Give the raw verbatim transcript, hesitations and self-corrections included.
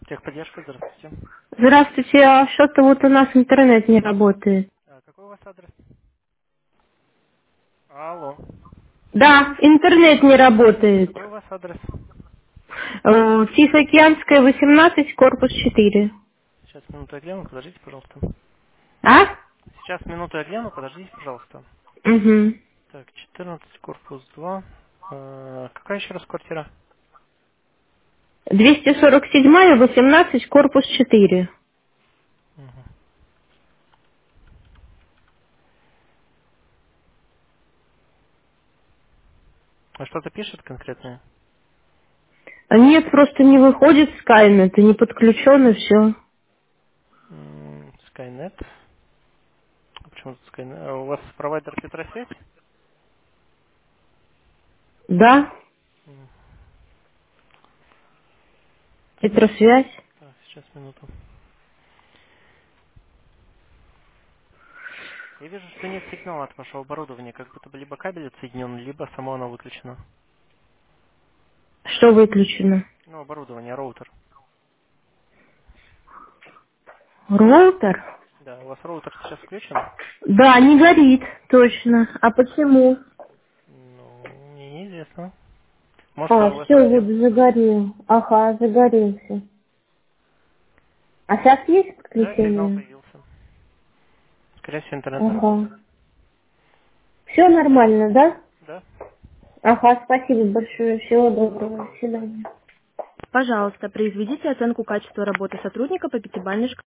Техподдержка, здравствуйте. Здравствуйте, а что-то вот у нас интернет не работает. А какой у вас адрес? Алло. Да, интернет не работает. Какой у вас адрес? Э, Тихоокеанская, восемнадцать, корпус четыре. Сейчас минуту я гляну, подождите, пожалуйста. А? Сейчас минуту я гляну, подождите, пожалуйста. Угу. Так, четырнадцать, корпус два. А, какая еще раз квартира? двести сорок семь, восемнадцать, корпус четыре. Мгм. А что-то пишет конкретное? А нет, просто не выходит Skynet, не подключен и все. М, Skynet. А почему тут Skynet? А у вас провайдер Петросеть? Да, М, Петросвязь. Так, сейчас минуту. Я вижу, что нет сигнала от вашего оборудования, как будто бы либо кабель отсоединен, либо само оно выключено. Что выключено? Ну, оборудование, роутер. Роутер? Да, у вас роутер сейчас включен? Да, не горит, точно. А почему? Ну, мне неизвестно. Может, А, АОС все, вот разъем? загорел. Ага, загорелся. А сейчас есть Да, сигнал подключение? появился. Скорее всего, интернет Ага. нормальный. Все нормально, да? Да? Ага, спасибо большое. Всего доброго. Доброго, До до свидания. свидания. Пожалуйста, произведите оценку качества работы сотрудника по пятибалльной шкале.